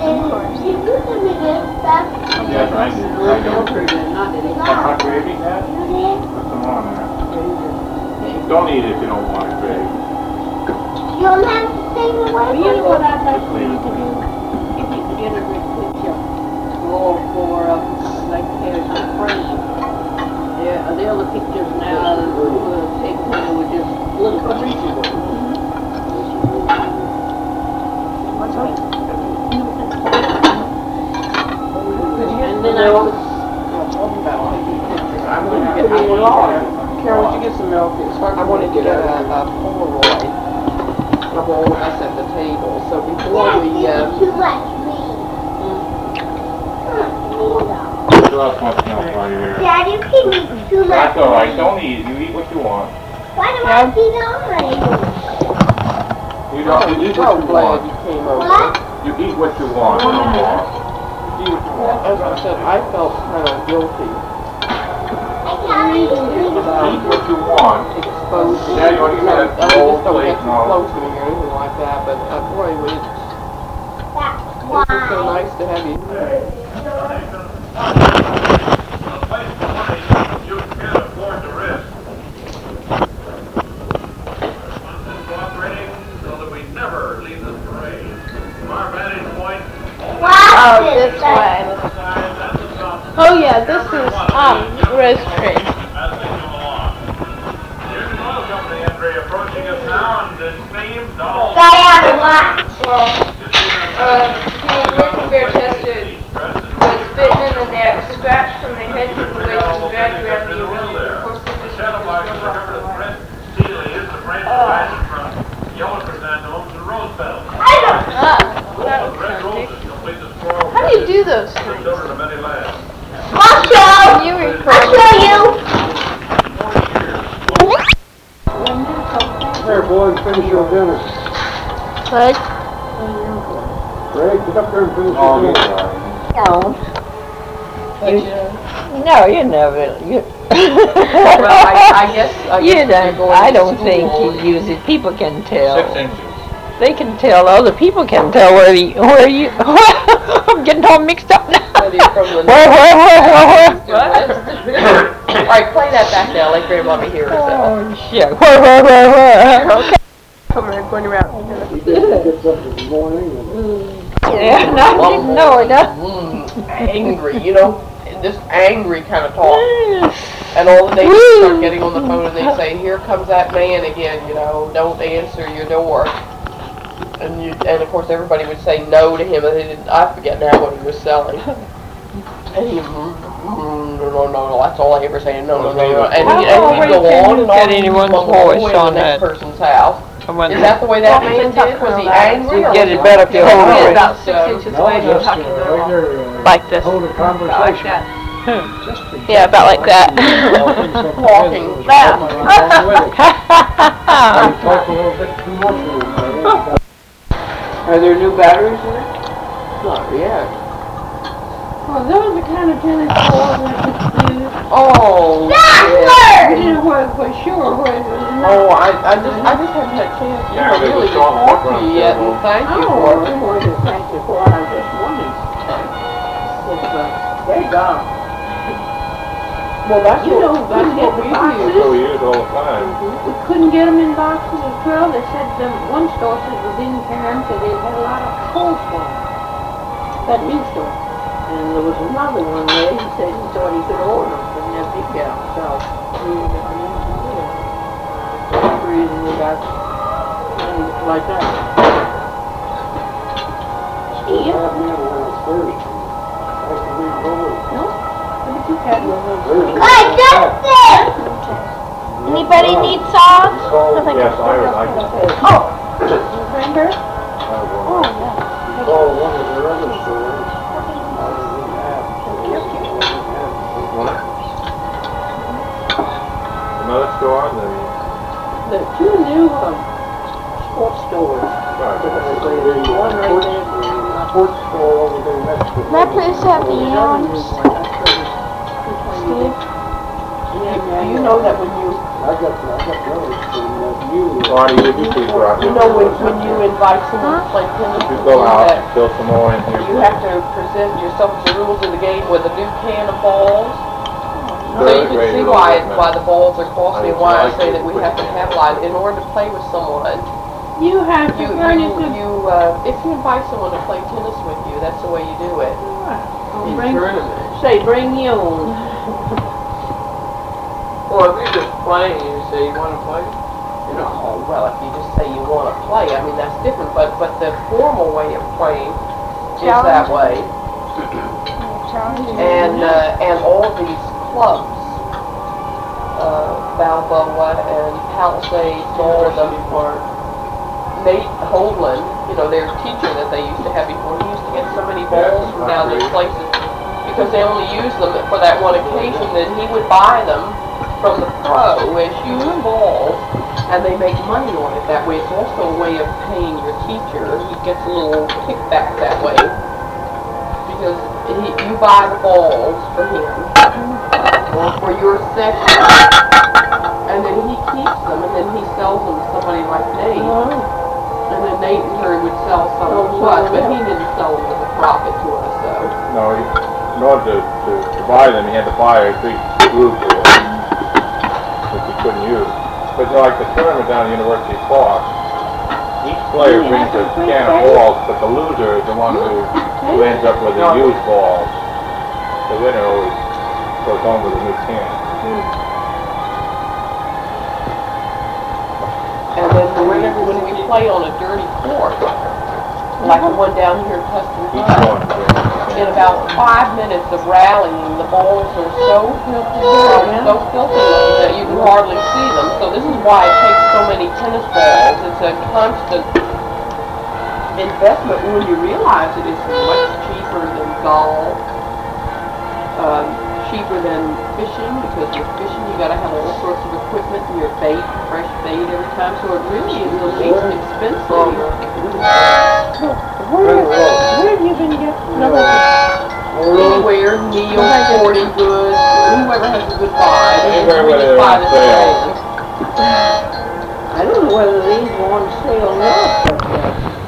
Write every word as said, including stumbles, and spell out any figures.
Yes, I did. I did. That's my gravy, Dad? Put some on there. Don't eat it if you don't want it, Greg. You don't have to take it away. You know what I'd like for you to do? If you could get a good picture, go for, uh, like, there's a friend. Yeah, the other pictures now, we'll take one with just little pictures. What's that? And then I was, I'm going to get a lot. Carol, would you get some milk? I want to get a, a Polaroid of all of us at the table. So before we, um... Too much meat. Who else wants milk while you're here? Dad, you can eat too much. That's alright, don't eat. You eat what you want. Why do I see the already? You don't, you eat what I'm you glad want. you came over. What? You eat what you want, no more. You eat what you want. As I said, I felt kind of guilty I can't eat about Eat what you want. exposing. Yeah, you want to get I a just whole don't plate, get too no. close to me or anything like that, but uh, boy, it was, That's it was so why. nice to have you. You can't afford to risk. Cooperating so that we never leave this parade. From our vantage point, Watch this this way. Oh yeah, this is um Rose Tree. as they come along. Here's the oil company entry approaching us now, and it seems all... Diana, watch. Working bare chested was bitten in the neck, scratched from the head to the waist, and dragged around the arena. Of course, this is Shadow boxes remember that Brent Seeley is the brain provided from yellow chrysanthemums and rose petals. I don't. Ah, Roll that of was red something. roses complete the floral How do you do those the things? children of many lands. I'll show. You I'll refer show you. There, boys, finish your dinner. What? Greg, get up there and finish Oh, your you're dinner. right. No. No, you never, you. Well, I, I guess, I You guess they're don't, going I to don't think school. you use it, people can Six tell. inches. They can tell, other people can tell where you, where you, I'm getting all mixed up now. Whether you're from the Where, where, where, where, where? All right, play that back now. Let Grandma be here herself. Oh, shit, where, where, where, where, okay. Come here, going around. He did get something this morning. And Yeah, no, I didn't know it, no. Mm, angry, you know, just angry kind of talk. And all the neighbors start getting on the phone and they say, here comes that man again, you know, don't answer your door. And you, and of course everybody would say no to him, and they didn't, I forget now what he was selling. And he, mm, mm, no, no, no, that's all I ever say, no, no, no, no. And he, and he'd go on and on. Get anyone's all the way voice to on the next that. person's house. I wonder- Is that the way that man did? Was he angry? You or get was it he- better if you hold Oh, it. about six So- inches no, away, you're just uh, talking to right her. there, uh, Like this. hold a conversation. Like that. Just be- Yeah, about like that. Walking. I talked a little bit too much with him. Are there new batteries in it? Not yet. Well, those are kind of tennis balls that you use. Oh, yeah. I didn't know where, for sure where it was. Oh, I, I just, I just haven't had a chance to Yeah, they really were strong talk to background you yet, and table. thank you Oh, for I it. wanted to thank you for it. I just wanted to. They're gone. Well, that's You know, what, that's you what we get the use. So we use all the time. We couldn't get them in boxes of twelve. They said, um, one store said they didn't carry them, said they had a lot of coleslaw. That new store. And there was another one there, he said he thought he could order them, but never did get them, so we were going to use them there. That's the reason we got things like that. Still have me on last Thursday. Nice to meet you. No? But you had one. Hey, Justin! Anybody need sauce? Yes, I would like it. Oh. Cranberry? Oh, yeah. You call one of their other stores. I didn't have. They didn't have. What? Another store, the... The two new, um, sports stores. Right. The One right sports- there. sports store over there next to. That place have the yams. Steve? Steve? Do you know that when you, I got, I got those from uh, you. Ronnie, you do people out you here. know when, when you invite someone to play tennis You with go you, out that and fill some more in here. you have to present yourself the rules of the game with a new can of balls? So you Third can grade see rules, why, man. why the balls are costly and why I say that we Like have to have light in order to play with someone. You have to You, furnish you, a... you, uh, if you invite someone to play tennis with you, that's the way you do it. Oh, In bring, tournament. say, bring your own. Well, if you're just playing, you say you wanna play, you know. Oh, well, if you just say you want to play, I mean, that's different, but, but the formal way of playing is that way. And, uh, and all of these clubs, uh, Balboa and Palisades, all of them, Nate Hoagland, you know, their teacher that they used to have before, he used to get so many balls from down these places because they only used them for that one occasion, that he would buy them from the pro as used balls, and they make money on it that way. It's also a way of paying your teacher. He gets a little kickback that way because he, you buy the balls for him or for your section, and then he keeps them, and then he sells them to somebody like Nate. And then Nate in turn would sell some to us, but he didn't sell them as a profit to us, so. No, he, in order to, to, to buy them, he had to buy a big glue for it, which he couldn't use. But you know, like the tournament down at University Park, each player You brings have a to bring can of cake? balls, but the loser is the one who, who ends up with the used balls. The winner always goes home with a new can. And then when, when we play on a dirty court, like the one down here in Tustin Each Hut, one brings a in can. about five minutes of rallying, the balls are so filthy, so filthy looking that you can hardly see them. So this is why it takes so many tennis balls. It's a constant investment when you realize it is much cheaper than golf, um, cheaper than fishing, because with fishing you gotta have all sorts of equipment and your bait, fresh bait every time. So it really is the least expensive. Where, where have you been getting? No, Anywhere, Neil, Sporting Goods, whoever has a good buy. Anywhere We where just they're buy on the sale. stands. I don't know whether these were on sale or not, but